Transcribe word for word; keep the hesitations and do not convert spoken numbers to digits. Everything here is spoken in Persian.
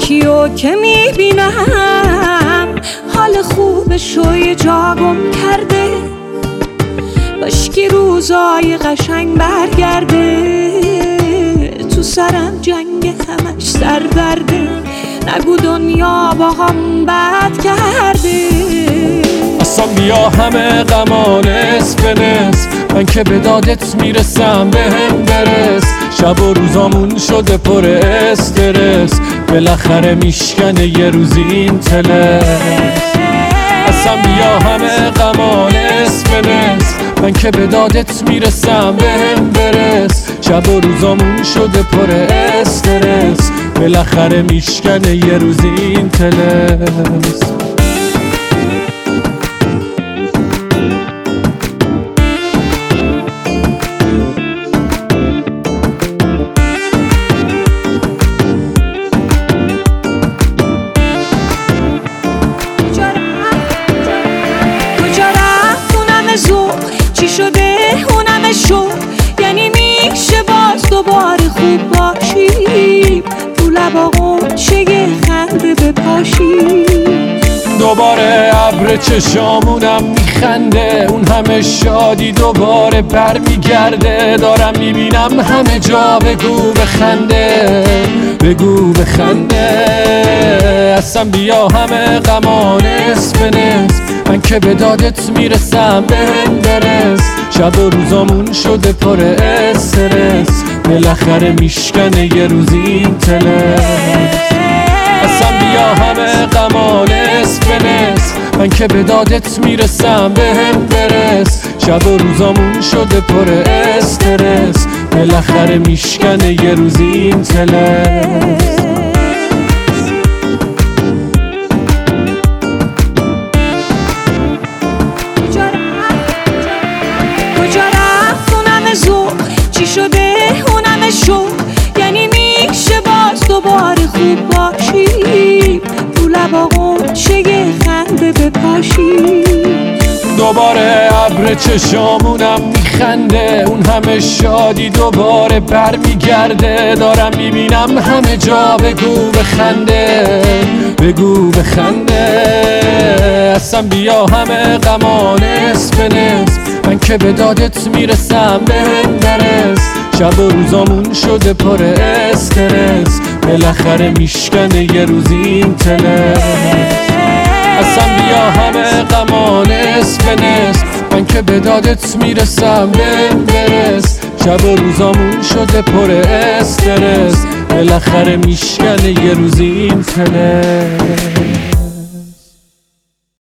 یکیو که میبینم حال خوبشو یه جا گم کرده، باشکی روزای قشنگ برگرده. تو سرم جنگ همش سردرده، نگو دنیا با هم بد کرده. اصلا بیا همه غما نصف به نصف، من که به دادت میرسم به هم برس. شب و روزامون شده پر استرس، بالاخره میشکنه یه روزی این تلس. اصلا بیا همه غما نصف به نصف، من که به دادت میرسم به هم برس. شب و روزامون شده پر استرس، بالاخره میشکنه یه روزی این تلس. چی شده اونم شو، یعنی میشه باز دوباره خوب باشی، تو لبا غنچه خنده بپاشی. دوباره ابر چشامونم میخنده، اون همه شادی دوباره برمیگرده. دارم میبینم همه جا بگو بخنده، بگو بخنده. اصلا بیا همه غما نصف به نصف، من که به دادت میرسم به هم برس. شب و روزامون شده پر استرس، بالاخره میشکنه یه روزی این تلس. اصلا بیا همه غما نصف به نصف، من که به دادت میرسم به هم برس. شب و روزامون شده پر استرس، بالاخره میشکنه یه روزی این تلس. چی شده اونم شو، یعنی میشه باز دوباره خوب باشی، تو لبا غنچه خنده بپاشی. دوباره ابر چشامونم میخنده، اون همه شادی دوباره برمیگرده. دارم میبینم همه جا بگو بخنده، بگو بخنده. اصلا بیا همه غما نصف به نصف، من که به دادت میرسم به هم برس. شب و روزامون شده پر استرس، بالاخره میشکنه یه روزی این تلس. اصلا بیا همه غما نصف به نصف، من که به دادت میرسم به هم برس. شب و روزامون شده پر استرس، بالاخره میشکنه یه روزی این تلس.